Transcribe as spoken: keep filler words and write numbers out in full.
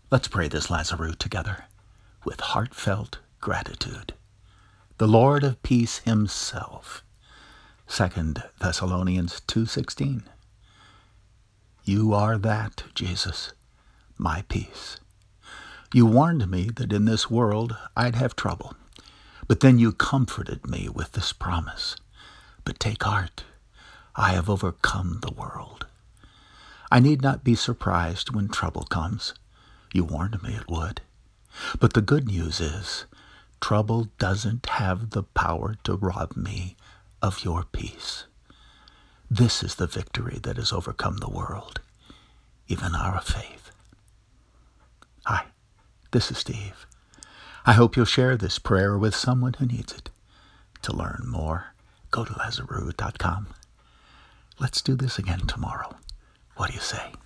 Let's pray this Lazarus together with heartfelt gratitude. The Lord of peace himself. Second Thessalonians two sixteen. You are that, Jesus, my peace. You warned me that in this world I'd have trouble, but then you comforted me with this promise. But take heart, I have overcome the world. I need not be surprised when trouble comes. You warned me it would. But the good news is, trouble doesn't have the power to rob me of your peace. This is the victory that has overcome the world, even our faith. Hi, this is Steve. I hope you'll share this prayer with someone who needs it. To learn more, go to lazarus dot com. Let's do this again tomorrow. What do you say?